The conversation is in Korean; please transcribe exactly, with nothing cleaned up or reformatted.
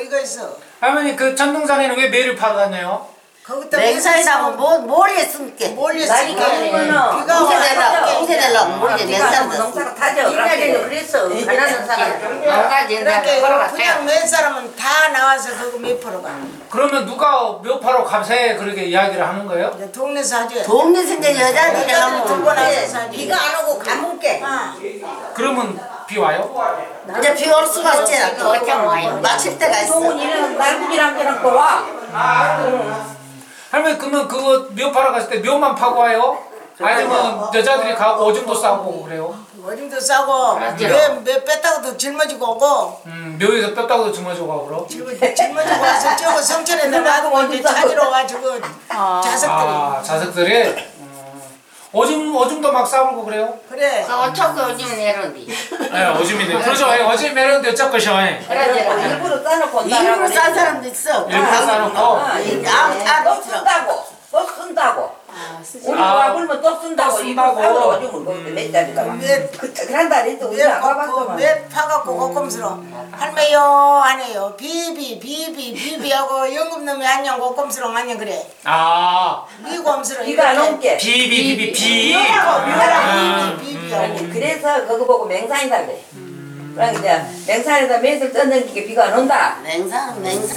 이거 있어. 할머니 그 천둥산에는 왜 매를 파러 다녀요? 거기다 맹산이라고 뭐 머리에 쓴게 몰리 날이 쓰니까 가면은 비가 공세 와. 되려고 공세 되려고 머리에 맹산 농사가 타죠. 옛날에는 그랬어. 가난한 사람 여러 가지 옛날에 그렇게 걸어갔어요. 그냥 몇 사람은 다 나와서 그거 몇 프로 가. 그러면 누가 묘파로 감사해 그렇게 이야기를 하는 거예요? 이제 동네에서 하지. 동네 생전 여자들이 여자들이 들고 나서 하면 사지. 비가 안 오고 가뭄께. 아, 그러면 비 와요? 이제 비 올 수가 없잖아 또 어쩜 와요? 마칠 때가 있어 동훈이는 날국이랑 걔랑 또 와. 할머니 그러면 그거 묘 파러 갔을 때 묘만 파고 와요? 아니면 여자들이 가고 오줌도 싸고 오고 그래요? 어림도 싸고 몇몇 뺐다고도 짊어지고 오고 음, 묘에서 뼈다구도 주머지고 가고 그럼? 짊- 짊어지고 와서 저거 성천에다 놔두고 이제 찾으러 가지고 자석들이 아 자석들이? 음, 오줌, 오줌도 막 싸불고 그래요? 그래. 그 어쩌고 요즘 내려온디. 네 오줌이네 그렇죠 오줌 매는데 어쩔 것이요 그러더라. 일부러 싸놓고 온다고. 일부러 싼 사람도 있어 일부러 싸놓고 또 쓴다고. 또 쓴다고. 우리 아. 와 불면 또 쓴다고. 또 쓴다고. 일부러 오줌을 거기다 몇 자리다가. 몇 그런 달이 또 우리 안 가봤더만. 몇 파갖고 고꼼스러 할매요 하네요 비비 비비 비비하고 연금놈이 안녕 고꼼스러 안녕 그래 아 미곰스러 비가 안 온게. 비비 비비 비 비비하고 비비 비비하고 아니, 그래서 그거 보고 맹산이다 그래. 그러니까 이제 맹산에다 매실 떴는 게 비가 안 온다. 맹산 맹산